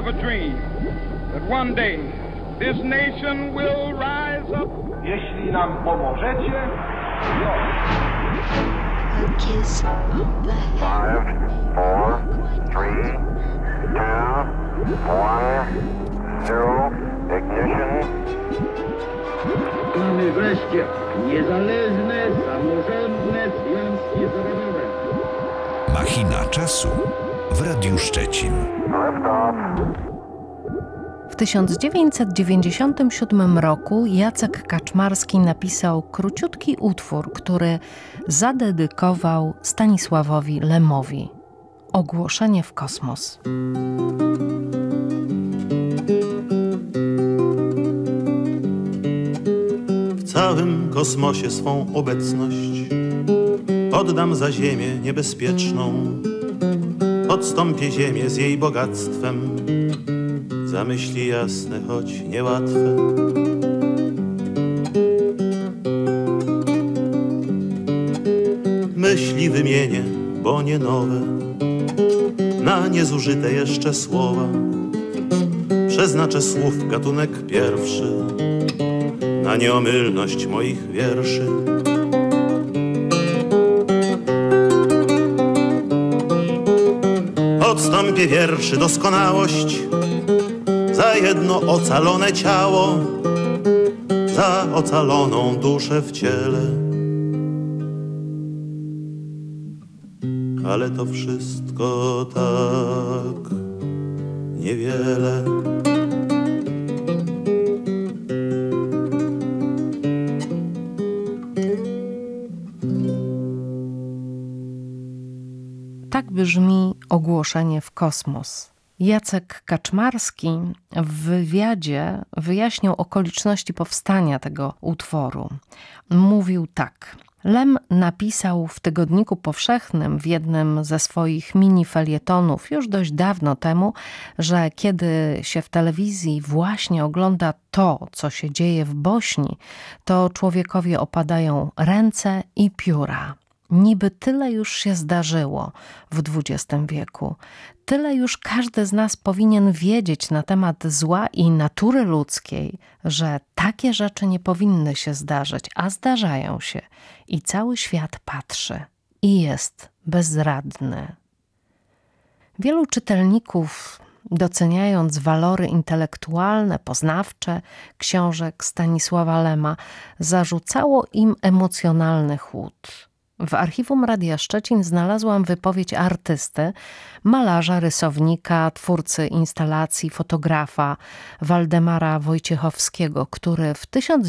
have a dream that one day this nation will rise up. Jeśli nam pomożecie, A kiss of the hand. 5, 4, 3, 2, 1, 0, ignition. Mamy wreszcie niezależne, samorządne związki zawodowe. Machina czasu w Radiu Szczecin. W 1997 roku Jacek Kaczmarski napisał króciutki utwór, który zadedykował Stanisławowi Lemowi. Ogłoszenie w kosmos. W całym kosmosie swą obecność oddam za ziemię niebezpieczną. Odstąpię ziemię z jej bogactwem, za myśli jasne, choć niełatwe. Myśli wymienię, bo nie nowe, na niezużyte jeszcze słowa. Przeznaczę słów gatunek pierwszy, na nieomylność moich wierszy. Odstąpię wierszy doskonałość za jedno ocalone ciało, za ocaloną duszę w ciele. Ale to wszystko tak niewiele. Tak brzmi ogłoszenie w kosmos. Jacek Kaczmarski w wywiadzie wyjaśnił okoliczności powstania tego utworu. Mówił tak. Lem napisał w Tygodniku Powszechnym w jednym ze swoich mini-felietonów już dość dawno temu, że kiedy się w telewizji właśnie ogląda to, co się dzieje w Bośni, to człowiekowi opadają ręce i pióra. Niby tyle już się zdarzyło w XX wieku. Tyle już każdy z nas powinien wiedzieć na temat zła i natury ludzkiej, że takie rzeczy nie powinny się zdarzyć, a zdarzają się. I cały świat patrzy i jest bezradny. Wielu czytelników, doceniając walory intelektualne, poznawcze książek Stanisława Lema, zarzucało im emocjonalny chłód. W archiwum Radia Szczecin znalazłam wypowiedź artysty, malarza, rysownika, twórcy instalacji, fotografa Waldemara Wojciechowskiego, który w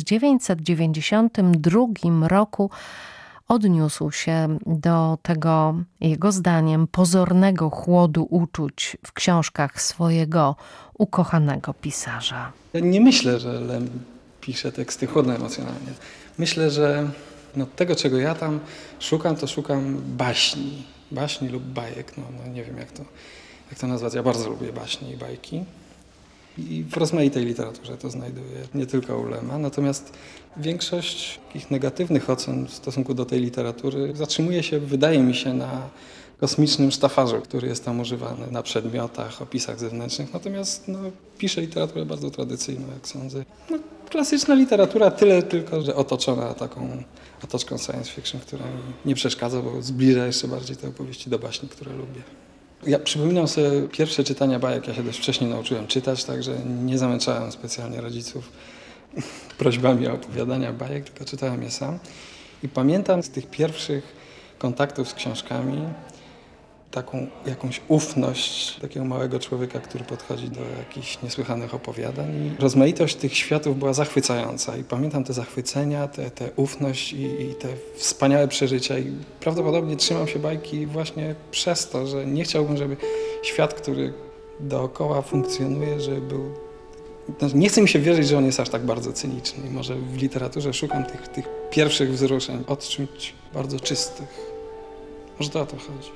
1992 roku odniósł się do tego, jego zdaniem, pozornego chłodu uczuć w książkach swojego ukochanego pisarza. Ja nie myślę, że Lem pisze teksty chłodno emocjonalnie. Myślę, że tego, czego ja tam szukam, to szukam baśni lub bajek. No, nie wiem, jak to nazwać. Ja bardzo lubię baśnie i bajki. I w rozmaitej literaturze to znajduję, nie tylko u Lema. Natomiast większość takich negatywnych ocen w stosunku do tej literatury zatrzymuje się, wydaje mi się, na kosmicznym sztafarzu, który jest tam używany, na przedmiotach, opisach zewnętrznych. Natomiast pisze literaturę bardzo tradycyjną, jak sądzę. Klasyczna literatura, tyle tylko, że otoczona taką otoczką science fiction, która mi nie przeszkadza, bo zbliża jeszcze bardziej te opowieści do baśni, które lubię. Ja przypominam sobie pierwsze czytania bajek. Ja się dość wcześnie nauczyłem czytać, także nie zamęczałem specjalnie rodziców prośbami o opowiadania bajek, tylko czytałem je sam. I pamiętam z tych pierwszych kontaktów z książkami taką jakąś ufność takiego małego człowieka, który podchodzi do jakichś niesłychanych opowiadań. I rozmaitość tych światów była zachwycająca. I pamiętam te zachwycenia, tę ufność i te wspaniałe przeżycia. I prawdopodobnie trzymam się bajki właśnie przez to, że nie chciałbym, żeby świat, który dookoła funkcjonuje, żeby był... Nie chce mi się wierzyć, że on jest aż tak bardzo cyniczny. I może w literaturze szukam tych pierwszych wzruszeń, odczuć bardzo czystych. Może to o to chodzi.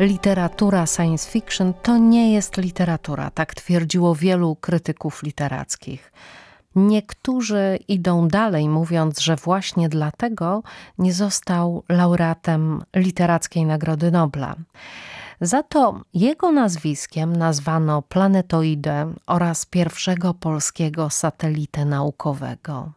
literatura science fiction to nie jest literatura, tak twierdziło wielu krytyków literackich. Niektórzy idą dalej, mówiąc, że właśnie dlatego nie został laureatem Literackiej Nagrody Nobla. Za to jego nazwiskiem nazwano planetoidę oraz pierwszego polskiego satelitę naukowego.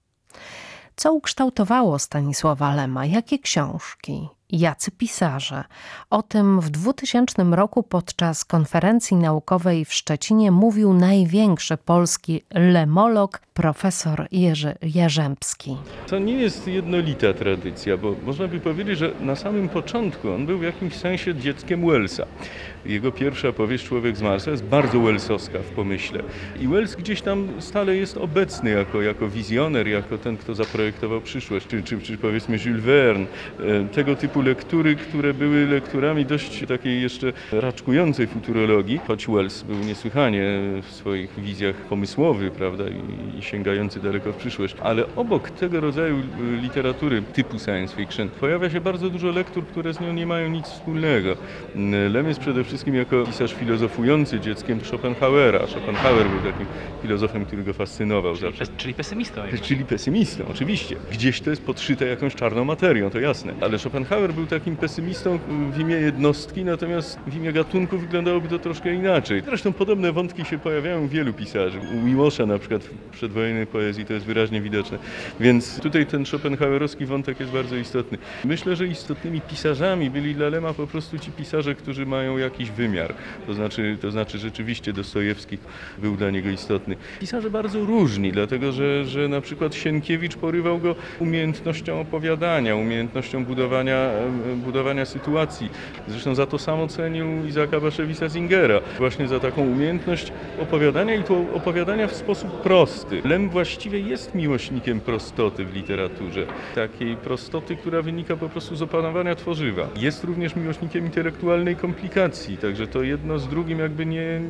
Co ukształtowało Stanisława Lema? Jakie książki? Jacy pisarze? O tym w 2000 roku podczas konferencji naukowej w Szczecinie mówił największy polski lemolog, profesor Jerzy Jarzębski. To nie jest jednolita tradycja, bo można by powiedzieć, że na samym początku on był w jakimś sensie dzieckiem Wellsa. Jego pierwsza powieść Człowiek z Marsa jest bardzo wellsowska w pomyśle. I Wells gdzieś tam stale jest obecny jako wizjoner, jako ten, kto zaprojektował przyszłość, czy powiedzmy Jules Verne. Tego typu lektury, które były lekturami dość takiej jeszcze raczkującej futurologii, choć Wells był niesłychanie w swoich wizjach pomysłowy, prawda, i sięgający daleko w przyszłość. Ale obok tego rodzaju literatury typu science fiction pojawia się bardzo dużo lektur, które z nią nie mają nic wspólnego. Lem jest przede wszystkim jako pisarz filozofujący dzieckiem Schopenhauera. Schopenhauer był takim filozofem, który go fascynował zawsze. Czyli pesymistą. Czyli pesymistą, oczywiście. Gdzieś to jest podszyte jakąś czarną materią, to jasne. Ale Schopenhauer był takim pesymistą w imię jednostki, natomiast w imię gatunku wyglądałoby to troszkę inaczej. Zresztą podobne wątki się pojawiają u wielu pisarzy. U Miłosza na przykład w przedwojennej poezji to jest wyraźnie widoczne. Więc tutaj ten schopenhauerowski wątek jest bardzo istotny. Myślę, że istotnymi pisarzami byli dla Lema po prostu ci pisarze, którzy mają jakiś wymiar. To znaczy rzeczywiście Dostojewski był dla niego istotny. Pisarze bardzo różni, dlatego że na przykład Sienkiewicz porywał go umiejętnością opowiadania, umiejętnością budowania sytuacji. Zresztą za to samo cenił Isaaca Bashevisa Zingera. Właśnie za taką umiejętność opowiadania i to opowiadania w sposób prosty. Lem właściwie jest miłośnikiem prostoty w literaturze. Takiej prostoty, która wynika po prostu z opanowania tworzywa. Jest również miłośnikiem intelektualnej komplikacji, także to jedno z drugim jakby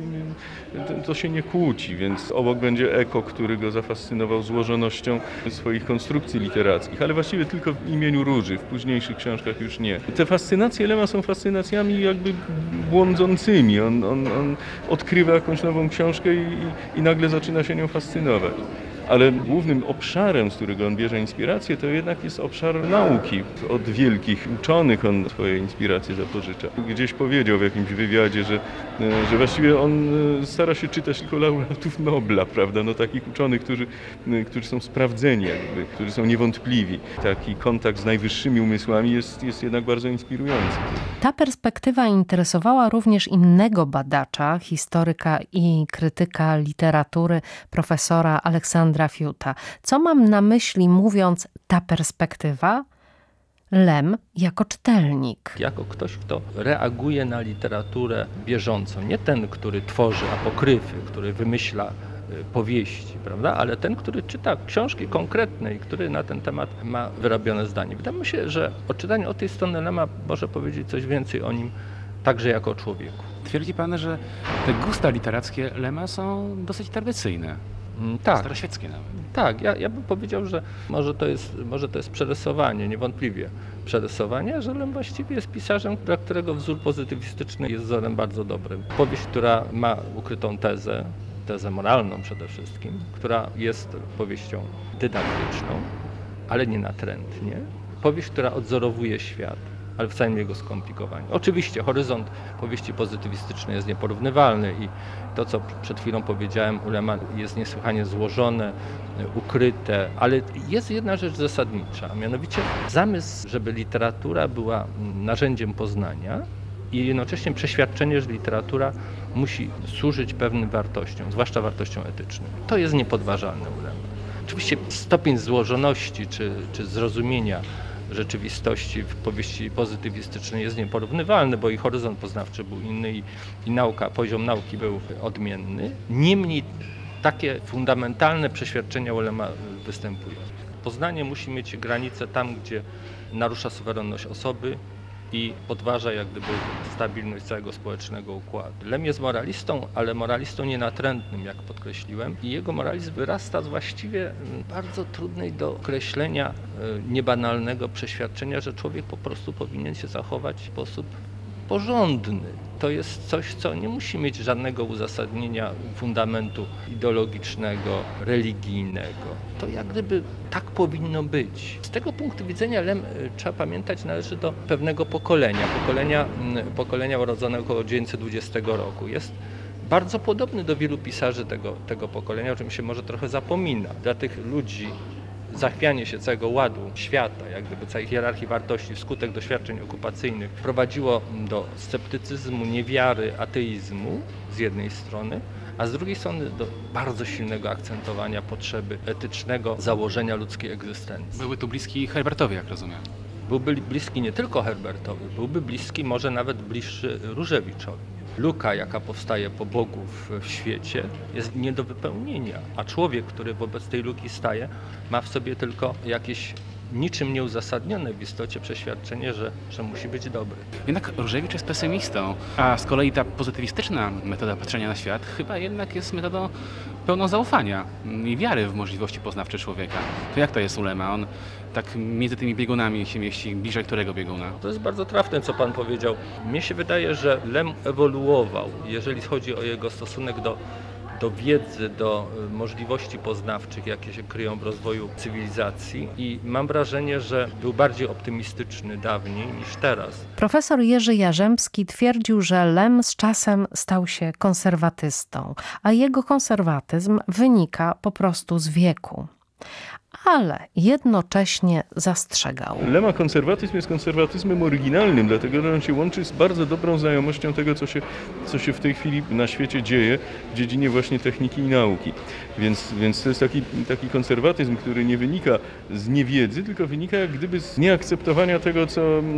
to się nie kłóci, więc obok będzie Eko, który go zafascynował złożonością swoich konstrukcji literackich, ale właściwie tylko w imieniu Róży, w późniejszych książkach już nie. Te fascynacje Lema są fascynacjami jakby błądzącymi. On odkrywa jakąś nową książkę i nagle zaczyna się nią fascynować. Ale głównym obszarem, z którego on bierze inspirację, to jednak jest obszar nauki. Od wielkich uczonych on swoje inspiracje zapożycza. Gdzieś powiedział w jakimś wywiadzie, że właściwie on stara się czytać tylko laureatów Nobla, prawda? No, takich uczonych, którzy są sprawdzeni, jakby, którzy są niewątpliwi. Taki kontakt z najwyższymi umysłami jest jednak bardzo inspirujący. Ta perspektywa interesowała również innego badacza, historyka i krytyka literatury, profesora Aleksandra Fiuta. Co mam na myśli, mówiąc ta perspektywa? Lem jako czytelnik. Jako ktoś, kto reaguje na literaturę bieżącą. Nie ten, który tworzy apokryfy, który wymyśla powieści, prawda? Ale ten, który czyta książki konkretne i który na ten temat ma wyrobione zdanie. Wydaje mi się, że o czytaniu od tej strony Lema może powiedzieć coś więcej o nim, także jako o człowieku. Twierdzi pan, że te gusta literackie Lema są dosyć tradycyjne. Tak. Staroświeckie nawet. Tak, ja bym powiedział, że może to jest przerysowanie, niewątpliwie przerysowanie, że Lem właściwie jest pisarzem, dla którego wzór pozytywistyczny jest wzorem bardzo dobrym. Powieść, która ma ukrytą tezę moralną przede wszystkim, która jest powieścią dydaktyczną, ale nie natrętnie. Powieść, która odzorowuje świat, ale wcale nie jego skomplikowanie. Oczywiście horyzont powieści pozytywistycznej jest nieporównywalny i to, co przed chwilą powiedziałem u Lema, jest niesłychanie złożone, ukryte, ale jest jedna rzecz zasadnicza, a mianowicie zamysł, żeby literatura była narzędziem poznania i jednocześnie przeświadczenie, że literatura musi służyć pewnym wartościom, zwłaszcza wartościom etycznym. To jest niepodważalne u Lema. Oczywiście stopień złożoności czy zrozumienia rzeczywistości w powieści pozytywistycznej jest nieporównywalny, bo i horyzont poznawczy był inny i poziom nauki był odmienny. Niemniej takie fundamentalne przeświadczenia u Lema występują. Poznanie musi mieć granice tam, gdzie narusza suwerenność osoby i podważa jak gdyby stabilność całego społecznego układu. Lem jest moralistą, ale moralistą nienatrętnym, jak podkreśliłem, i jego moralizm wyrasta z właściwie bardzo trudnej do określenia niebanalnego przeświadczenia, że człowiek po prostu powinien się zachować w sposób porządny. To jest coś, co nie musi mieć żadnego uzasadnienia, fundamentu ideologicznego, religijnego. To jak gdyby tak powinno być. Z tego punktu widzenia Lem, trzeba pamiętać, należy do pewnego pokolenia urodzonego około 1920 roku. Jest bardzo podobny do wielu pisarzy tego pokolenia, o czym się może trochę zapomina. Dla tych ludzi zachwianie się całego ładu świata, jak gdyby całej hierarchii wartości wskutek doświadczeń okupacyjnych prowadziło do sceptycyzmu, niewiary, ateizmu z jednej strony, a z drugiej strony do bardzo silnego akcentowania potrzeby etycznego założenia ludzkiej egzystencji. Byłby tu bliski Herbertowi, jak rozumiem. Byłby bliski nie tylko Herbertowi, byłby bliski, może nawet bliższy Różewiczowi. Luka, jaka powstaje po Bogu w świecie, jest nie do wypełnienia, a człowiek, który wobec tej luki staje, ma w sobie tylko jakieś niczym nieuzasadnione w istocie przeświadczenie, że musi być dobry. Jednak Różewicz jest pesymistą, a z kolei ta pozytywistyczna metoda patrzenia na świat chyba jednak jest metodą pełną zaufania i wiary w możliwości poznawcze człowieka. To jak to jest u Lema? On tak między tymi biegunami się mieści, bliżej którego bieguna? To jest bardzo trafne, co pan powiedział. Mnie się wydaje, że Lem ewoluował, jeżeli chodzi o jego stosunek do wiedzy, do możliwości poznawczych, jakie się kryją w rozwoju cywilizacji i mam wrażenie, że był bardziej optymistyczny dawniej niż teraz. Profesor Jerzy Jarzębski twierdził, że Lem z czasem stał się konserwatystą, a jego konserwatyzm wynika po prostu z wieku. Ale jednocześnie zastrzegał. Lema konserwatyzm jest konserwatyzmem oryginalnym, dlatego że on się łączy z bardzo dobrą znajomością tego, co się w tej chwili na świecie dzieje w dziedzinie właśnie techniki i nauki. Więc to jest taki konserwatyzm, który nie wynika z niewiedzy, tylko wynika jak gdyby z nieakceptowania tego,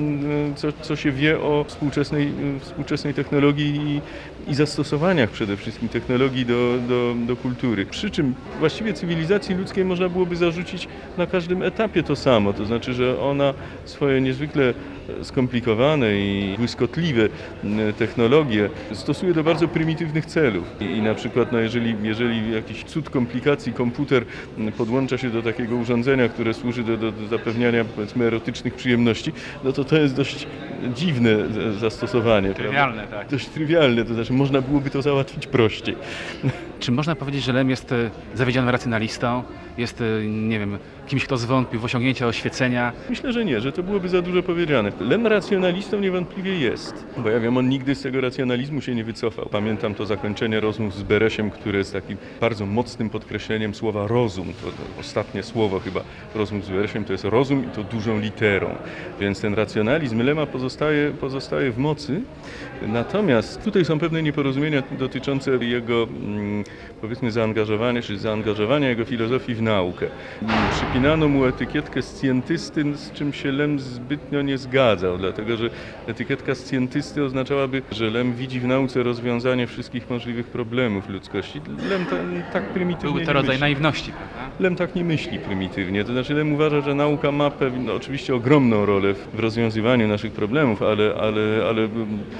co się wie o współczesnej technologii i zastosowaniach przede wszystkim technologii do kultury. Przy czym właściwie cywilizacji ludzkiej można byłoby zarzucić na każdym etapie to samo, to znaczy, że ona swoje niezwykle skomplikowane i błyskotliwe technologie stosuje do bardzo prymitywnych celów. I na przykład jeżeli jakiś cud komplikacji komputer podłącza się do takiego urządzenia, które służy do zapewniania, powiedzmy, erotycznych przyjemności, no to jest dość dziwne zastosowanie. Trywialne, tak. Dość trywialne, to znaczy można byłoby to załatwić prościej. Czy można powiedzieć, że Lem jest zawiedzionym racjonalistą? Jest, nie wiem, kimś, kto zwątpił w osiągnięcia oświecenia? Myślę, że nie, że to byłoby za dużo powiedziane. Lem racjonalistą niewątpliwie jest, bo ja wiem, on nigdy z tego racjonalizmu się nie wycofał. Pamiętam to zakończenie rozmów z Beresiem, które jest takim bardzo mocnym podkreśleniem słowa rozum. To ostatnie słowo chyba rozmów z Beresiem to jest rozum i to dużą literą. Więc ten racjonalizm Lema pozostaje w mocy. Natomiast tutaj są pewne nieporozumienia dotyczące jego, powiedzmy, zaangażowania jego filozofii w naukę. Przypinano mu etykietkę scjentysty, z czym się Lem zbytnio nie zgadzał, dlatego że etykietka scjentysty oznaczałaby, że Lem widzi w nauce rozwiązanie wszystkich możliwych problemów ludzkości. Lem tak prymitywnie Byłby to rodzaj naiwności, prawda? Lem tak nie myśli prymitywnie, to znaczy Lem uważa, że nauka ma oczywiście ogromną rolę w rozwiązywaniu naszych problemów, ale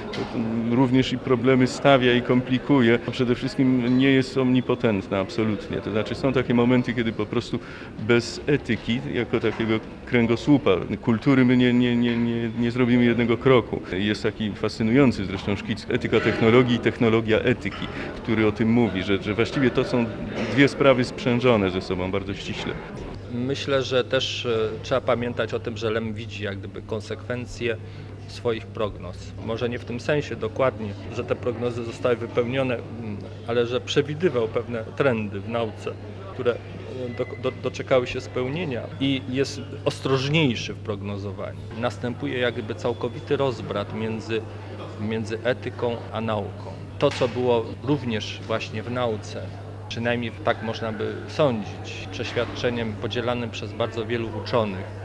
również i problemy stawia i komplikuje. Przede wszystkim nie jest omnipotentna, absolutnie. To znaczy są takie momenty, kiedy po prostu bez etyki, jako takiego kręgosłupa kultury, my nie zrobimy jednego kroku. Jest taki fascynujący zresztą szkic Etyka technologii i technologia etyki, który o tym mówi, że właściwie to są dwie sprawy sprzężone ze sobą bardzo ściśle. Myślę, że też trzeba pamiętać o tym, że Lem widzi jak gdyby konsekwencje swoich prognoz. Może nie w tym sensie dokładnie, że te prognozy zostały wypełnione, ale że przewidywał pewne trendy w nauce, które doczekały się spełnienia i jest ostrożniejszy w prognozowaniu. Następuje jak gdyby całkowity rozbrat między etyką a nauką. To, co było również właśnie w nauce, przynajmniej tak można by sądzić, przeświadczeniem podzielanym przez bardzo wielu uczonych,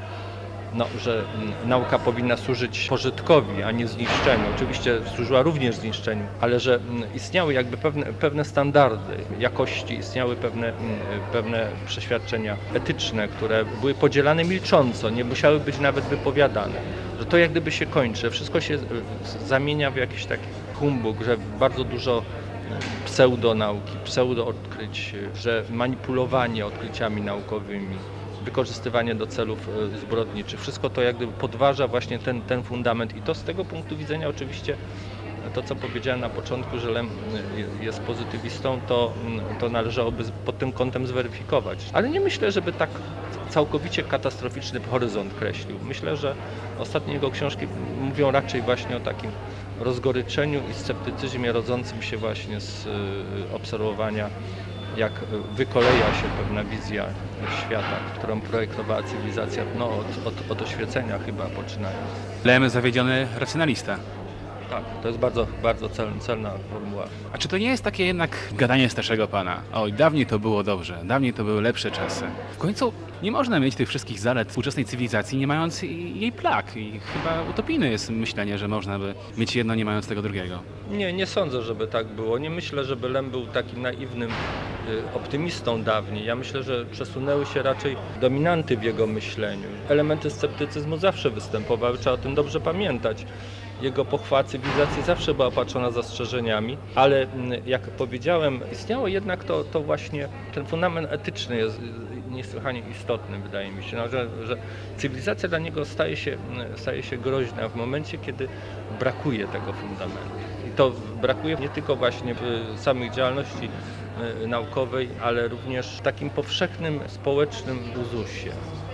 że nauka powinna służyć pożytkowi, a nie zniszczeniu. Oczywiście służyła również zniszczeniu, ale że istniały jakby pewne standardy jakości, istniały pewne przeświadczenia etyczne, które były podzielane milcząco, nie musiały być nawet wypowiadane. Że to jak gdyby się kończy, wszystko się zamienia w jakiś taki humbug, że bardzo dużo pseudonauki, pseudoodkryć, że manipulowanie odkryciami naukowymi, wykorzystywanie do celów zbrodniczych. Wszystko to jak gdyby podważa właśnie ten fundament i to z tego punktu widzenia oczywiście to, co powiedziałem na początku, że Lem jest pozytywistą, to należałoby pod tym kątem zweryfikować. Ale nie myślę, żeby tak całkowicie katastroficzny horyzont kreślił. Myślę, że ostatnie jego książki mówią raczej właśnie o takim rozgoryczeniu i sceptycyzmie rodzącym się właśnie z obserwowania, jak wykoleja się pewna wizja świata, którą projektowała cywilizacja, od oświecenia chyba poczynając. Lem zawiedziony racjonalista. Tak, to jest bardzo, bardzo celna formuła. A czy to nie jest takie jednak gadanie starszego pana? Oj, dawniej to było dobrze, dawniej to były lepsze czasy. W końcu nie można mieć tych wszystkich zalet współczesnej cywilizacji, nie mając jej plag. I chyba utopijne jest myślenie, że można by mieć jedno, nie mając tego drugiego. Nie sądzę, żeby tak było. Nie myślę, żeby Lem był takim naiwnym optymistą dawniej. Ja myślę, że przesunęły się raczej dominanty w jego myśleniu. Elementy sceptycyzmu zawsze występowały, trzeba o tym dobrze pamiętać. Jego pochwała cywilizacji zawsze była opatrzona zastrzeżeniami, ale jak powiedziałem, istniało jednak to właśnie, ten fundament etyczny jest niesłychanie istotny, wydaje mi się, że cywilizacja dla niego staje się groźna w momencie, kiedy brakuje tego fundamentu. I to brakuje nie tylko właśnie w samej działalności naukowej, ale również w takim powszechnym społecznym uzusie.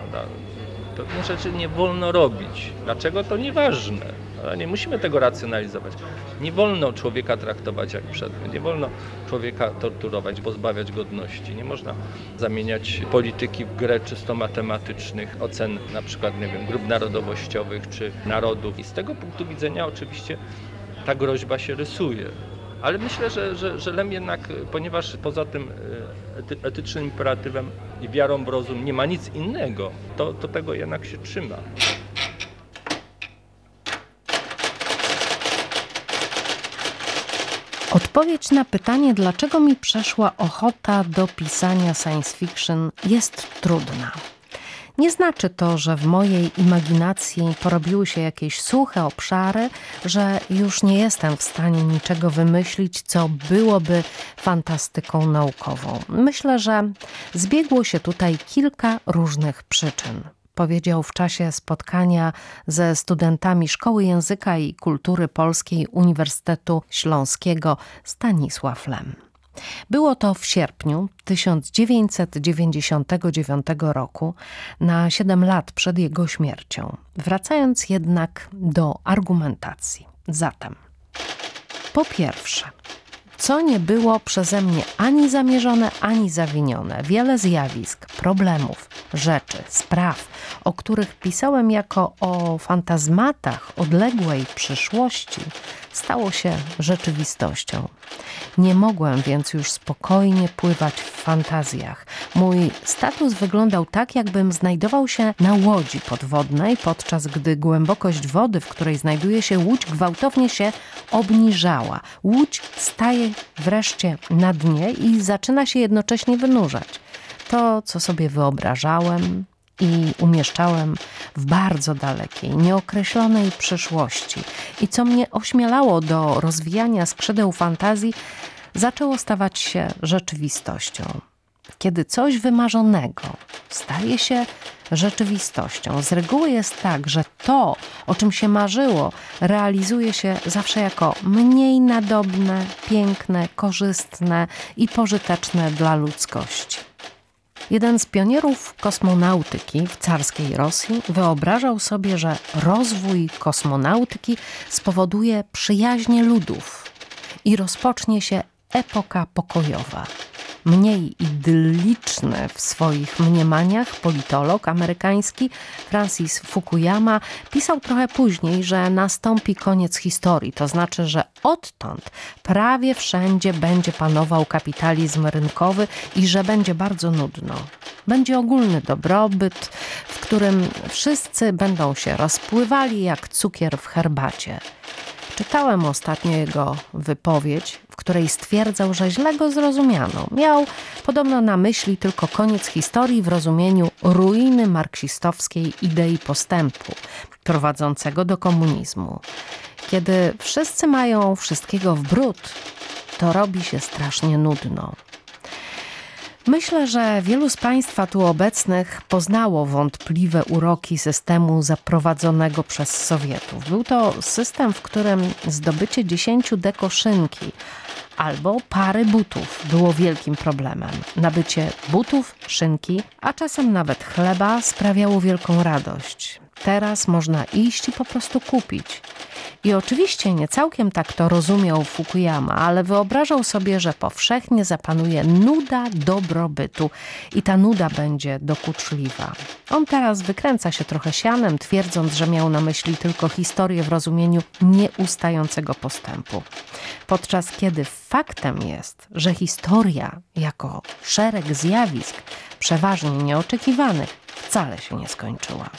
Pewne rzeczy nie wolno robić. Dlaczego? To nieważne. Ale nie musimy tego racjonalizować. Nie wolno człowieka traktować jak przedmiot. Nie wolno człowieka torturować, pozbawiać godności. Nie można zamieniać polityki w grę czysto matematycznych ocen na przykład, nie wiem, grup narodowościowych czy narodów. I z tego punktu widzenia oczywiście ta groźba się rysuje. Ale myślę, że Lem jednak, ponieważ poza tym etycznym imperatywem i wiarą w rozum nie ma nic innego, to tego jednak się trzyma. Odpowiedź na pytanie, dlaczego mi przeszła ochota do pisania science fiction, jest trudna. Nie znaczy to, że w mojej imaginacji porobiły się jakieś suche obszary, że już nie jestem w stanie niczego wymyślić, co byłoby fantastyką naukową. Myślę, że zbiegło się tutaj kilka różnych przyczyn, powiedział w czasie spotkania ze studentami Szkoły Języka i Kultury Polskiej Uniwersytetu Śląskiego Stanisław Lem. Było to w sierpniu 1999 roku, na 7 lat przed jego śmiercią. Wracając jednak do argumentacji. Zatem, po pierwsze, co nie było przeze mnie ani zamierzone, ani zawinione. Wiele zjawisk, problemów, rzeczy, spraw, o których pisałem jako o fantazmatach odległej przyszłości, stało się rzeczywistością. Nie mogłem więc już spokojnie pływać w fantazjach. Mój status wyglądał tak, jakbym znajdował się na łodzi podwodnej, podczas gdy głębokość wody, w której znajduje się łódź, gwałtownie się obniżała. Łódź staje wreszcie na dnie i zaczyna się jednocześnie wynurzać. To, co sobie wyobrażałem i umieszczałem w bardzo dalekiej, nieokreślonej przyszłości i co mnie ośmielało do rozwijania skrzydeł fantazji, zaczęło stawać się rzeczywistością. Kiedy coś wymarzonego staje się rzeczywistością, z reguły jest tak, że to, o czym się marzyło, realizuje się zawsze jako mniej nadobne, piękne, korzystne i pożyteczne dla ludzkości. Jeden z pionierów kosmonautyki w carskiej Rosji wyobrażał sobie, że rozwój kosmonautyki spowoduje przyjaźnie ludów i rozpocznie się epoka pokojowa. Mniej idylliczny w swoich mniemaniach politolog amerykański Francis Fukuyama pisał trochę później, że nastąpi koniec historii, to znaczy, że odtąd prawie wszędzie będzie panował kapitalizm rynkowy i że będzie bardzo nudno. Będzie ogólny dobrobyt, w którym wszyscy będą się rozpływali jak cukier w herbacie. Czytałem ostatnio jego wypowiedź, w której stwierdzał, że źle go zrozumiano. Miał podobno na myśli tylko koniec historii w rozumieniu ruiny marksistowskiej idei postępu, prowadzącego do komunizmu. Kiedy wszyscy mają wszystkiego w bród, to robi się strasznie nudno. Myślę, że wielu z Państwa tu obecnych poznało wątpliwe uroki systemu zaprowadzonego przez Sowietów. Był to system, w którym zdobycie 10 deko szynki albo pary butów było wielkim problemem. Nabycie butów, szynki, a czasem nawet chleba sprawiało wielką radość. Teraz można iść i po prostu kupić. I oczywiście nie całkiem tak to rozumiał Fukuyama, ale wyobrażał sobie, że powszechnie zapanuje nuda dobrobytu i ta nuda będzie dokuczliwa. On teraz wykręca się trochę sianem, twierdząc, że miał na myśli tylko historię w rozumieniu nieustającego postępu. Podczas kiedy faktem jest, że historia jako szereg zjawisk, przeważnie nieoczekiwanych, wcale się nie skończyła.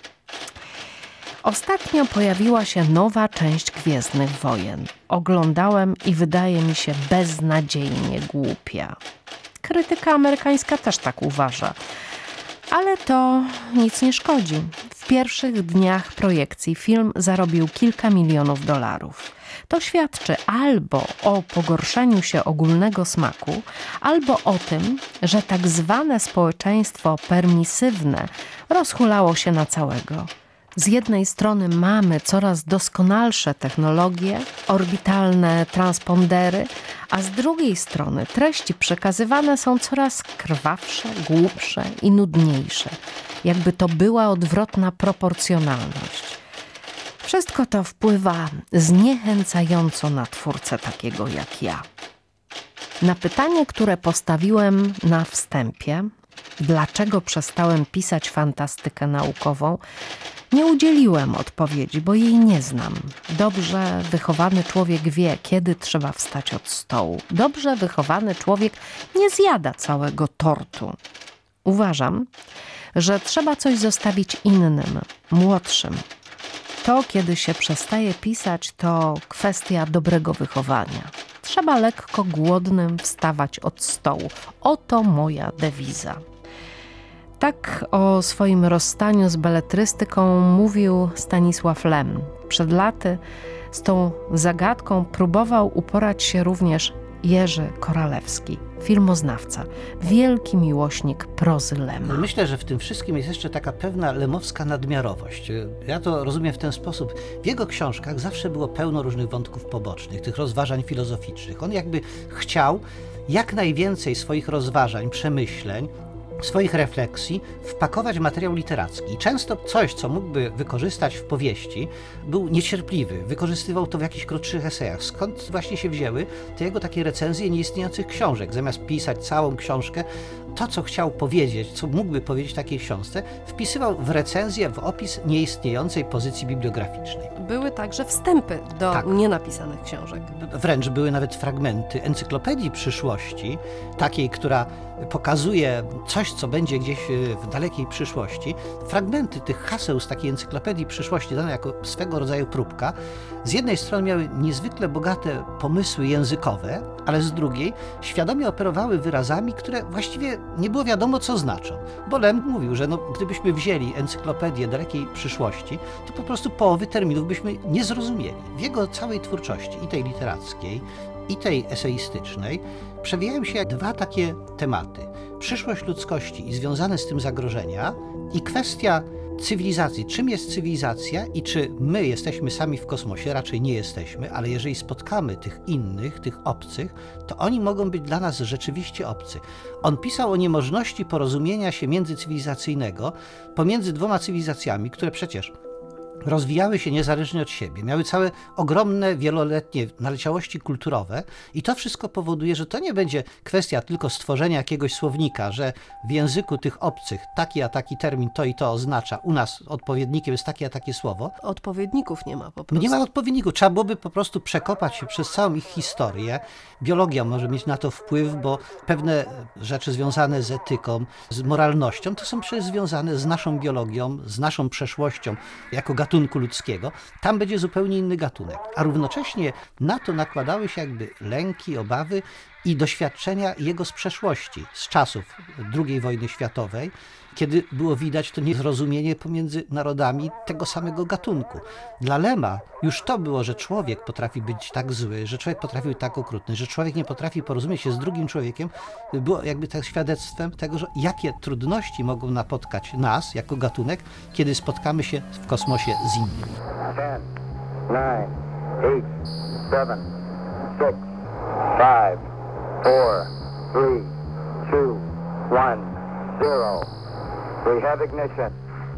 Ostatnio pojawiła się nowa część Gwiezdnych Wojen. Oglądałem i wydaje mi się beznadziejnie głupia. Krytyka amerykańska też tak uważa. Ale to nic nie szkodzi. W pierwszych dniach projekcji film zarobił kilka milionów dolarów. To świadczy albo o pogorszeniu się ogólnego smaku, albo o tym, że tak zwane społeczeństwo permisywne rozhulało się na całego. Z jednej strony mamy coraz doskonalsze technologie, orbitalne transpondery, a z drugiej strony treści przekazywane są coraz krwawsze, głupsze i nudniejsze. Jakby to była odwrotna proporcjonalność. Wszystko to wpływa zniechęcająco na twórcę takiego jak ja. Na pytanie, które postawiłem na wstępie, dlaczego przestałem pisać fantastykę naukową, nie udzieliłem odpowiedzi, bo jej nie znam. Dobrze wychowany człowiek wie, kiedy trzeba wstać od stołu. Dobrze wychowany człowiek nie zjada całego tortu. Uważam, że trzeba coś zostawić innym, młodszym. To, kiedy się przestaje pisać, to kwestia dobrego wychowania. Trzeba lekko głodnym wstawać od stołu. Oto moja dewiza. Tak o swoim rozstaniu z beletrystyką mówił Stanisław Lem. Przed laty z tą zagadką próbował uporać się również Jerzy Koralewski, filmoznawca, wielki miłośnik prozy Lema. Myślę, że w tym wszystkim jest jeszcze taka pewna lemowska nadmiarowość. Ja to rozumiem w ten sposób. W jego książkach zawsze było pełno różnych wątków pobocznych, tych rozważań filozoficznych. On jakby chciał jak najwięcej swoich rozważań, przemyśleń, swoich refleksji wpakować w materiał literacki. I często coś, co mógłby wykorzystać w powieści, był niecierpliwy. Wykorzystywał to w jakichś krótszych esejach. Skąd właśnie się wzięły te jego takie recenzje nieistniejących książek? Zamiast pisać całą książkę, to, co chciał powiedzieć, co mógłby powiedzieć w takiej książce, wpisywał w recenzję, w opis nieistniejącej pozycji bibliograficznej. Były także wstępy do nienapisanych książek. Wręcz były nawet fragmenty encyklopedii przyszłości, takiej, która pokazuje coś, co będzie gdzieś w dalekiej przyszłości. Fragmenty tych haseł z takiej encyklopedii przyszłości, dane jako swego rodzaju próbka, z jednej strony miały niezwykle bogate pomysły językowe, ale z drugiej świadomie operowały wyrazami, które właściwie nie było wiadomo, co znaczą. Bo Lem mówił, że gdybyśmy wzięli encyklopedię dalekiej przyszłości, to po prostu połowy terminów byśmy nie zrozumieli. W jego całej twórczości, i tej literackiej, i tej eseistycznej, przewijają się dwa takie tematy. Przyszłość ludzkości i związane z tym zagrożenia i kwestia cywilizacji. Czym jest cywilizacja i czy my jesteśmy sami w kosmosie? Raczej nie jesteśmy, ale jeżeli spotkamy tych innych, tych obcych, to oni mogą być dla nas rzeczywiście obcy. On pisał o niemożności porozumienia się międzycywilizacyjnego pomiędzy dwoma cywilizacjami, które przecież rozwijały się niezależnie od siebie, miały całe ogromne, wieloletnie naleciałości kulturowe i to wszystko powoduje, że to nie będzie kwestia tylko stworzenia jakiegoś słownika, że w języku tych obcych taki a taki termin to i to oznacza, u nas odpowiednikiem jest takie a takie słowo. Odpowiedników nie ma po prostu. Nie ma odpowiedników, trzeba byłoby po prostu przekopać się przez całą ich historię. Biologia może mieć na to wpływ, bo pewne rzeczy związane z etyką, z moralnością, to są przecież związane z naszą biologią, z naszą przeszłością jako gatunku ludzkiego. Tam będzie zupełnie inny gatunek. A równocześnie na to nakładały się jakby lęki, obawy i doświadczenia jego z przeszłości, z czasów II wojny światowej, kiedy było widać to niezrozumienie pomiędzy narodami tego samego gatunku. Dla Lema już to było, że człowiek potrafi być tak zły, że człowiek potrafi być tak okrutny, że człowiek nie potrafi porozumieć się z drugim człowiekiem, było jakby tak świadectwem tego, że jakie trudności mogą napotkać nas jako gatunek, kiedy spotkamy się w kosmosie z innymi. 10, 9, 8, 7, 6, 5, 4, 3, 2, 1, 0. We have ignition.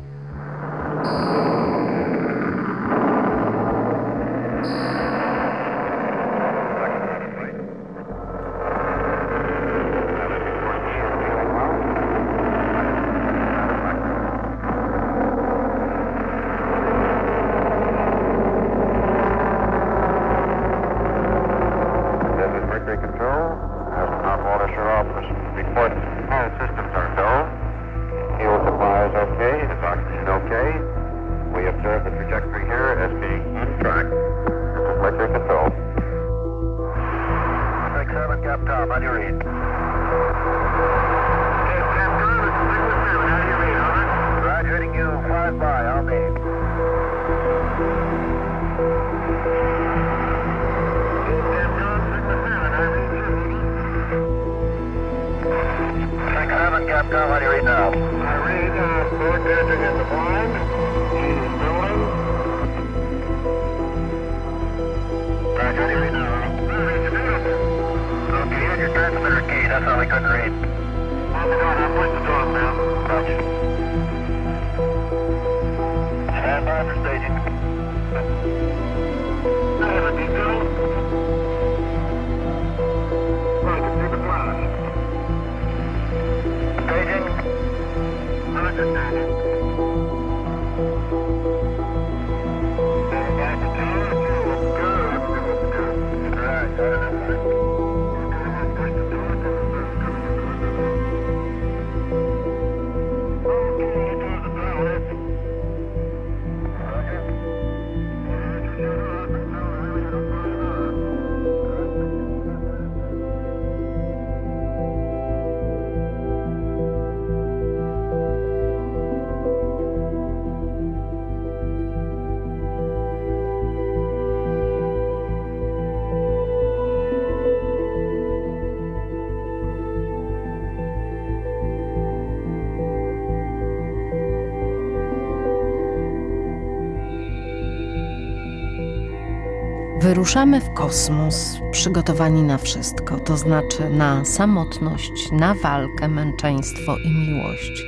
Wyruszamy w kosmos, przygotowani na wszystko, to znaczy na samotność, na walkę, męczeństwo i miłość.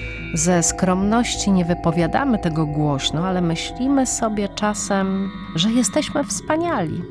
Ze skromności nie wypowiadamy tego głośno, ale myślimy sobie czasem, że jesteśmy wspaniali.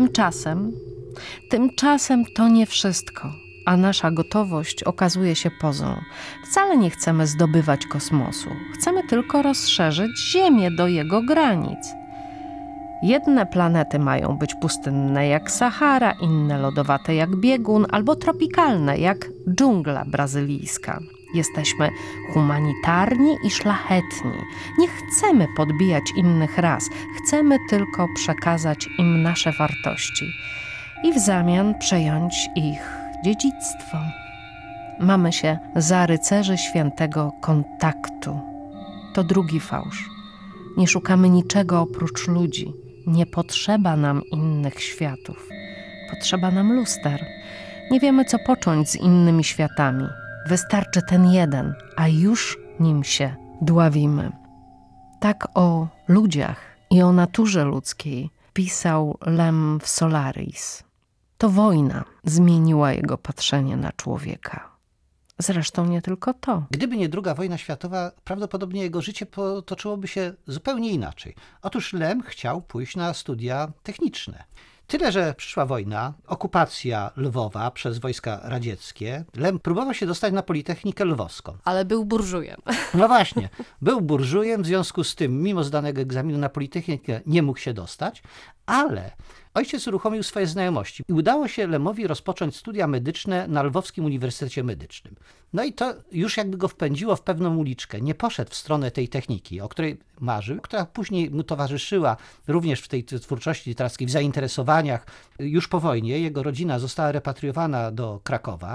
Tymczasem to nie wszystko, a nasza gotowość okazuje się pozą. Wcale nie chcemy zdobywać kosmosu, chcemy tylko rozszerzyć Ziemię do jego granic. Jedne planety mają być pustynne jak Sahara, inne lodowate jak biegun, albo tropikalne jak dżungla brazylijska. Jesteśmy humanitarni i szlachetni. Nie chcemy podbijać innych ras, chcemy tylko przekazać im nasze wartości i w zamian przejąć ich dziedzictwo. Mamy się za rycerzy świętego kontaktu. To drugi fałsz. Nie szukamy niczego oprócz ludzi. Nie potrzeba nam innych światów. Potrzeba nam luster. Nie wiemy, co począć z innymi światami. Wystarczy ten jeden, a już nim się dławimy. Tak o ludziach i o naturze ludzkiej pisał Lem w Solaris. To wojna zmieniła jego patrzenie na człowieka. Zresztą nie tylko to. Gdyby nie II wojna światowa, prawdopodobnie jego życie potoczyłoby się zupełnie inaczej. Otóż Lem chciał pójść na studia techniczne. Tyle, że przyszła wojna, okupacja Lwowa przez wojska radzieckie. Lem próbował się dostać na Politechnikę Lwowską. Ale był burżujem. No właśnie, był burżujem, w związku z tym mimo zdanego egzaminu na Politechnikę nie mógł się dostać, ale ojciec uruchomił swoje znajomości i udało się Lemowi rozpocząć studia medyczne na Lwowskim Uniwersytecie Medycznym. No i to już jakby go wpędziło w pewną uliczkę. Nie poszedł w stronę tej techniki, o której marzył, która później mu towarzyszyła również w tej twórczości literackiej, w zainteresowaniach. Już po wojnie jego rodzina została repatriowana do Krakowa.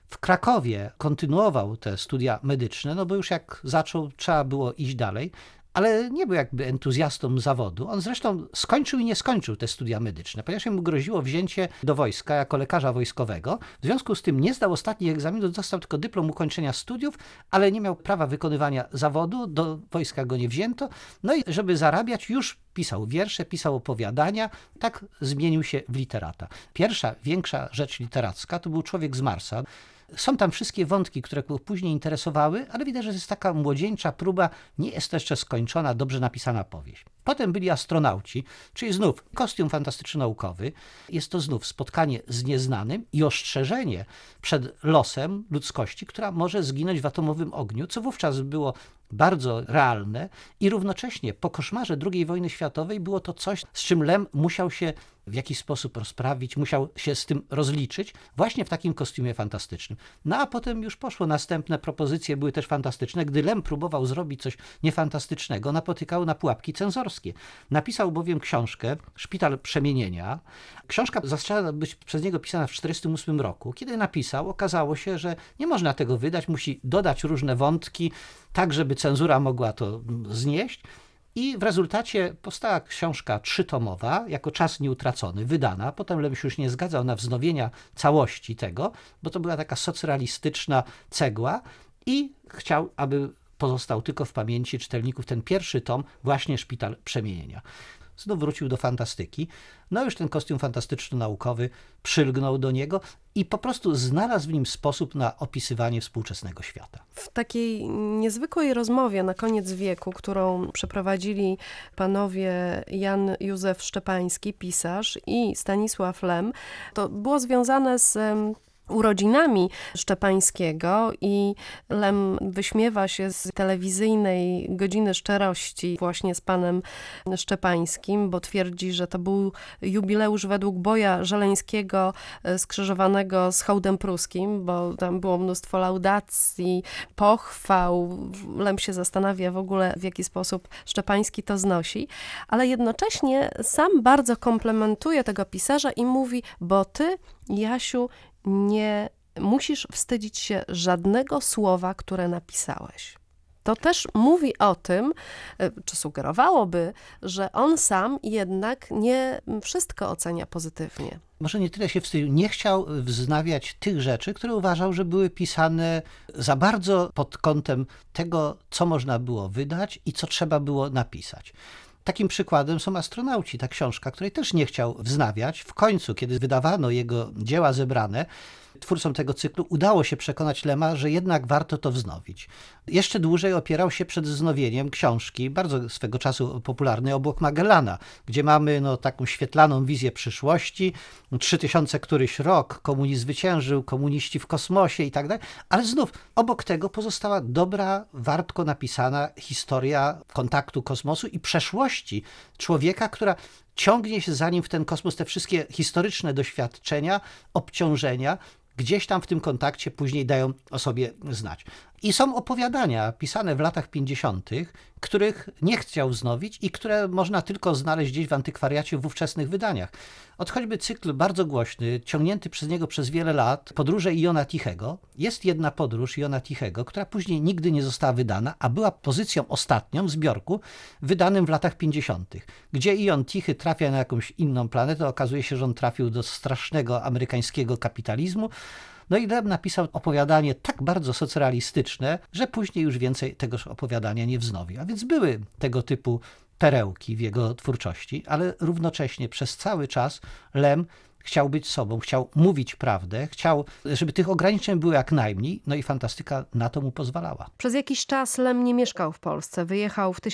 W Krakowie kontynuował te studia medyczne, no bo już jak zaczął, trzeba było iść dalej, ale nie był jakby entuzjastą zawodu. On zresztą skończył i nie skończył te studia medyczne, ponieważ mu groziło wzięcie do wojska jako lekarza wojskowego. W związku z tym nie zdał ostatnich egzaminów, dostał tylko dyplom ukończenia studiów, ale nie miał prawa wykonywania zawodu, do wojska go nie wzięto. No i żeby zarabiać, już pisał wiersze, pisał opowiadania, tak zmienił się w literata. Pierwsza większa rzecz literacka to był Człowiek z Marsa. Są tam wszystkie wątki, które go później interesowały, ale widać, że to jest taka młodzieńcza próba, nie jest to jeszcze skończona, dobrze napisana powieść. Potem byli Astronauci, czyli znów kostium fantastyczno-naukowy. Jest to znów spotkanie z nieznanym i ostrzeżenie przed losem ludzkości, która może zginąć w atomowym ogniu, co wówczas było bardzo realne i równocześnie po koszmarze II wojny światowej było to coś, z czym Lem musiał się w jakiś sposób rozprawić, musiał się z tym rozliczyć, właśnie w takim kostiumie fantastycznym. No a potem już poszło, następne propozycje były też fantastyczne. Gdy Lem próbował zrobić coś niefantastycznego, napotykał na pułapki cenzorskie. Napisał bowiem książkę Szpital Przemienienia. Książka zaczęła być przez niego pisana w 1948 roku. Kiedy napisał, okazało się, że nie można tego wydać, musi dodać różne wątki, tak żeby cenzura mogła to znieść. I w rezultacie powstała książka 3-tomowa, jako Czas nieutracony, wydana. Potem Lem się już nie zgadzał na wznowienia całości tego, bo to była taka socrealistyczna cegła i chciał, aby pozostał tylko w pamięci czytelników ten pierwszy tom, właśnie Szpital Przemienienia. Znów wrócił do fantastyki. No już ten kostium fantastyczno-naukowy przylgnął do niego i po prostu znalazł w nim sposób na opisywanie współczesnego świata. W takiej niezwykłej rozmowie na koniec wieku, którą przeprowadzili panowie Jan Józef Szczepański, pisarz, i Stanisław Lem, to było związane z urodzinami Szczepańskiego i Lem wyśmiewa się z telewizyjnej Godziny Szczerości właśnie z panem Szczepańskim, bo twierdzi, że to był jubileusz według Boja Żeleńskiego skrzyżowanego z hołdem pruskim, bo tam było mnóstwo laudacji, pochwał. Lem się zastanawia w ogóle, w jaki sposób Szczepański to znosi, ale jednocześnie sam bardzo komplementuje tego pisarza i mówi, bo ty, Jasiu, nie musisz wstydzić się żadnego słowa, które napisałeś. To też mówi o tym, czy sugerowałoby, że on sam jednak nie wszystko ocenia pozytywnie. Może nie tyle się wstydził, nie chciał wznawiać tych rzeczy, które uważał, że były pisane za bardzo pod kątem tego, co można było wydać i co trzeba było napisać. Takim przykładem są Astronauci, ta książka, której też nie chciał wznawiać. W końcu, kiedy wydawano jego dzieła zebrane, twórcom tego cyklu udało się przekonać Lema, że jednak warto to wznowić. Jeszcze dłużej opierał się przed wznowieniem książki, bardzo swego czasu popularnej, Obłok Magellana, gdzie mamy taką świetlaną wizję przyszłości, 3000 któryś rok, komunizm zwyciężył, komuniści w kosmosie i tak dalej, ale znów obok tego pozostała dobra, wartko napisana historia kontaktu kosmosu i przeszłości człowieka, która ciągnie się za nim w ten kosmos, te wszystkie historyczne doświadczenia, obciążenia, gdzieś tam w tym kontakcie później dają o sobie znać. I są opowiadania pisane w latach 50., których nie chciał wznowić i które można tylko znaleźć gdzieś w antykwariacie w ówczesnych wydaniach. Od choćby cykl bardzo głośny, ciągnięty przez niego przez wiele lat, Podróże Iona Tichego. Jest jedna podróż Iona Tichego, która później nigdy nie została wydana, a była pozycją ostatnią w zbiorku wydanym w latach 50., gdzie Ion Tichy trafia na jakąś inną planetę. Okazuje się, że on trafił do strasznego amerykańskiego kapitalizmu. No i Lem napisał opowiadanie tak bardzo socrealistyczne, że później już więcej tegoż opowiadania nie wznowił. A więc były tego typu perełki w jego twórczości, ale równocześnie przez cały czas Lem chciał być sobą, chciał mówić prawdę, chciał, żeby tych ograniczeń było jak najmniej, no i fantastyka na to mu pozwalała. Przez jakiś czas Lem nie mieszkał w Polsce. Wyjechał w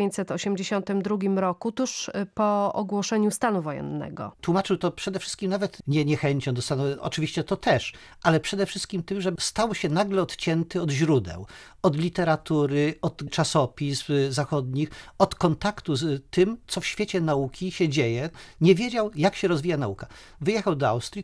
1982 roku, tuż po ogłoszeniu stanu wojennego. Tłumaczył to przede wszystkim nawet nie niechęcią do stanu, oczywiście to też, ale przede wszystkim tym, że stał się nagle odcięty od źródeł, od literatury, od czasopism zachodnich, od kontaktu z tym, co w świecie nauki się dzieje. Nie wiedział, jak się rozwija nauka. Wyjechał do Austrii, tam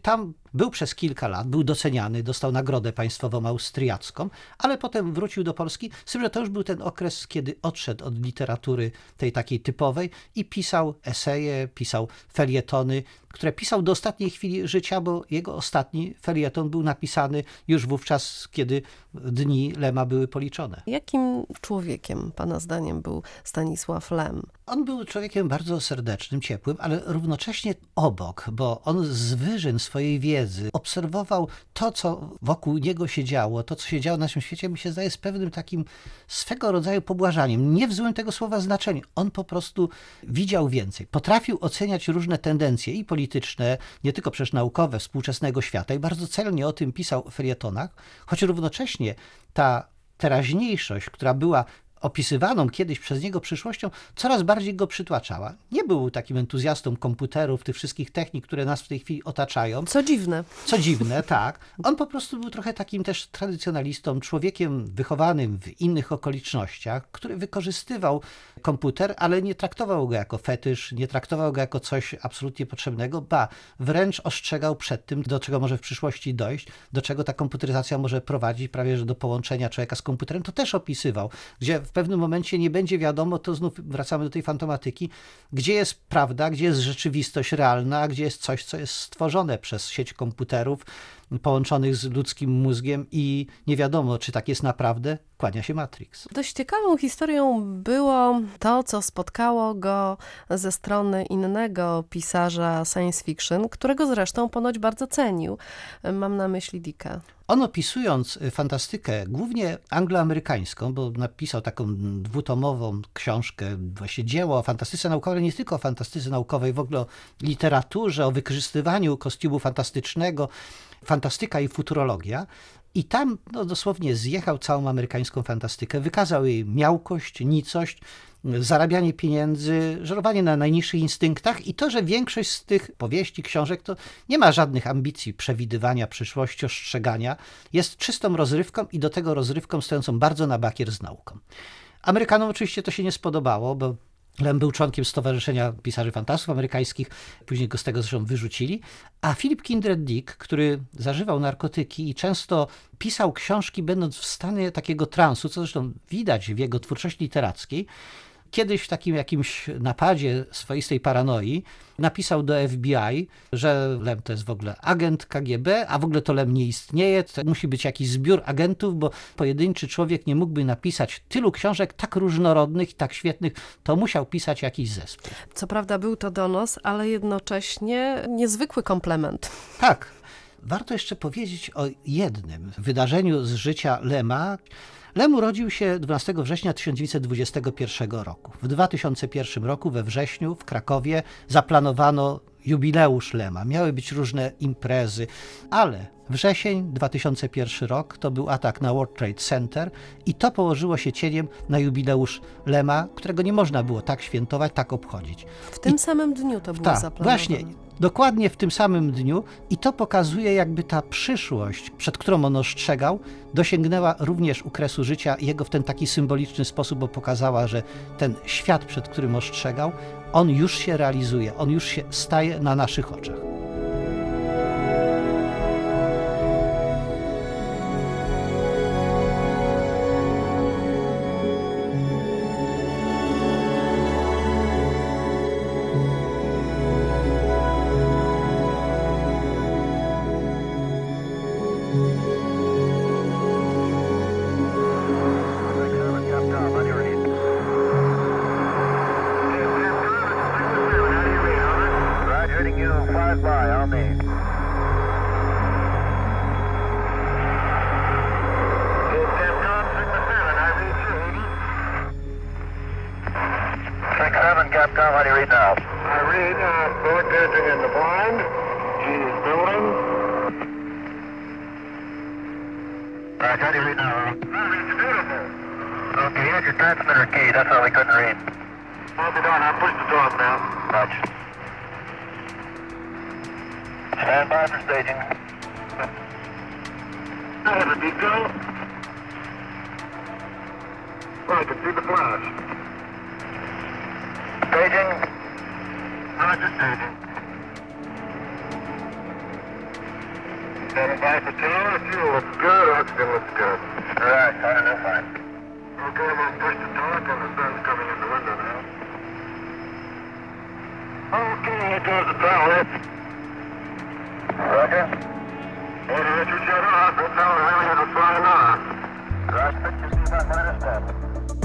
Był przez kilka lat, był doceniany, dostał nagrodę państwową austriacką, ale potem wrócił do Polski, z tym, że to już był ten okres, kiedy odszedł od literatury tej takiej typowej i pisał eseje, pisał felietony, które pisał do ostatniej chwili życia, bo jego ostatni felieton był napisany już wówczas, kiedy dni Lema były policzone. Jakim człowiekiem, pana zdaniem, był Stanisław Lem? On był człowiekiem bardzo serdecznym, ciepłym, ale równocześnie obok, bo on z wyżyn swojej wiedzy obserwował to, co wokół niego się działo, to, co się działo na naszym świecie, mi się zdaje, z pewnym takim swego rodzaju pobłażaniem. Nie w złym tego słowa znaczeniu. On po prostu widział więcej. Potrafił oceniać różne tendencje i polityczne, nie tylko przecież naukowe, współczesnego świata i bardzo celnie o tym pisał w felietonach, choć równocześnie ta teraźniejszość, która była opisywaną kiedyś przez niego przyszłością, coraz bardziej go przytłaczała. Nie był takim entuzjastą komputerów, tych wszystkich technik, które nas w tej chwili otaczają. Co dziwne. Co dziwne, tak. On po prostu był trochę takim też tradycjonalistą, człowiekiem wychowanym w innych okolicznościach, który wykorzystywał komputer, ale nie traktował go jako fetysz, nie traktował go jako coś absolutnie potrzebnego, ba, wręcz ostrzegał przed tym, do czego może w przyszłości dojść, do czego ta komputeryzacja może prowadzić, prawie że do połączenia człowieka z komputerem. To też opisywał, gdzie w pewnym momencie nie będzie wiadomo, to znów wracamy do tej fantomatyki, gdzie jest prawda, gdzie jest rzeczywistość realna, a gdzie jest coś, co jest stworzone przez sieć komputerów połączonych z ludzkim mózgiem i nie wiadomo, czy tak jest naprawdę. Kłania się Matrix. Dość ciekawą historią było to, co spotkało go ze strony innego pisarza science fiction, którego zresztą ponoć bardzo cenił. Mam na myśli Dicka. On opisując fantastykę, głównie angloamerykańską, bo napisał taką dwutomową książkę, właśnie dzieło o fantastyce naukowej, ale nie tylko o fantastyce naukowej, w ogóle o literaturze, o wykorzystywaniu kostiumu fantastycznego, fantastyka i futurologia. I tam dosłownie zjechał całą amerykańską fantastykę, wykazał jej miałkość, nicość, zarabianie pieniędzy, żerowanie na najniższych instynktach i to, że większość z tych powieści, książek to nie ma żadnych ambicji przewidywania przyszłości, ostrzegania, jest czystą rozrywką i do tego rozrywką stojącą bardzo na bakier z nauką. Amerykanom oczywiście to się nie spodobało, bo Lem był członkiem Stowarzyszenia Pisarzy Fantastów Amerykańskich, później go z tego zresztą wyrzucili, a Philip Kindred Dick, który zażywał narkotyki i często pisał książki będąc w stanie takiego transu, co zresztą widać w jego twórczości literackiej, kiedyś w takim jakimś napadzie swoistej paranoi napisał do FBI, że Lem to jest w ogóle agent KGB, a w ogóle to Lem nie istnieje, to musi być jakiś zbiór agentów, bo pojedynczy człowiek nie mógłby napisać tylu książek tak różnorodnych i tak świetnych, to musiał pisać jakiś zespół. Co prawda był to donos, ale jednocześnie niezwykły komplement. Tak. Warto jeszcze powiedzieć o jednym wydarzeniu z życia Lema. Lem urodził się 12 września 1921 roku. W 2001 roku we wrześniu w Krakowie zaplanowano jubileusz Lema. Miały być różne imprezy, ale wrzesień 2001 rok to był atak na World Trade Center i to położyło się cieniem na jubileusz Lema, którego nie można było tak świętować, tak obchodzić. W tym samym dniu to było zaplanowane. Właśnie, dokładnie w tym samym dniu i to pokazuje, jakby ta przyszłość, przed którą on ostrzegał, dosięgnęła również u kresu życia jego w ten taki symboliczny sposób, bo pokazała, że ten świat, przed którym ostrzegał, on już się realizuje, on już się staje na naszych oczach. Stand by for staging. I have a decal. Well, I can see the flash. Staging. Roger, staging. Standing by for tower. Fuel looks good. Oxygen looks good. All right, fine, no fine. Okay, I'm going to push the torque and the sun's coming in the window now. Okay, here goes the power. Roger. Order Richard, shut off. That power really is flying off. Right, 60 feet minus 10.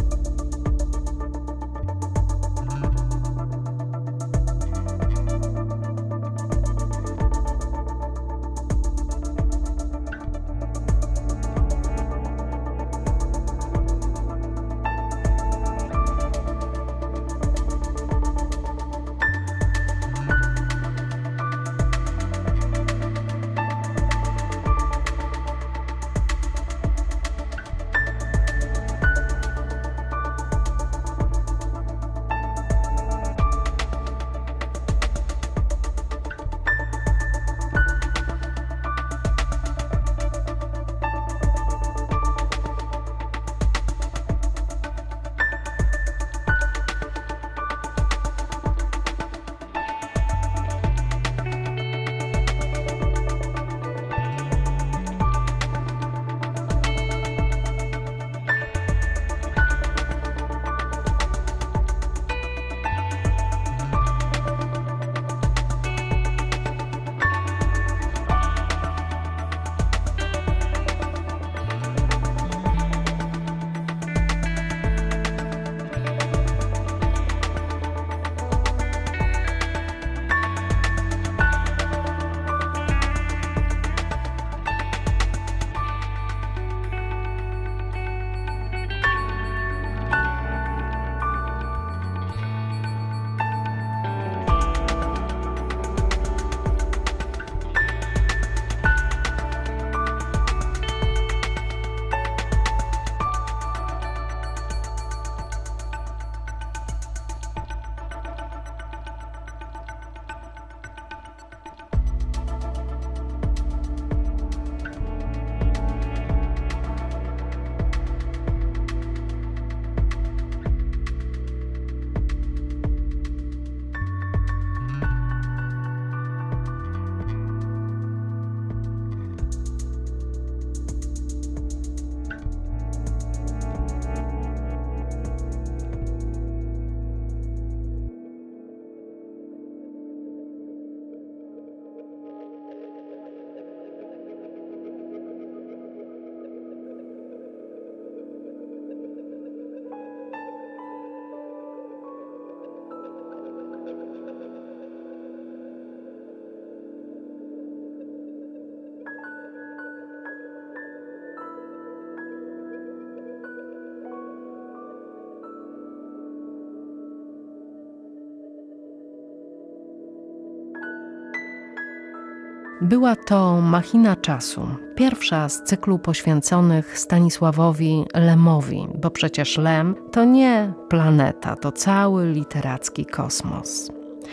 Była to Machina czasu, pierwsza z cyklu poświęconych Stanisławowi Lemowi, bo przecież Lem to nie planeta, to cały literacki kosmos.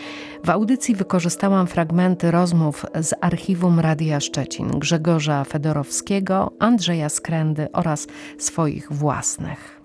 W audycji wykorzystałam fragmenty rozmów z archiwum Radia Szczecin, Grzegorza Fedorowskiego, Andrzeja Skrędy oraz swoich własnych.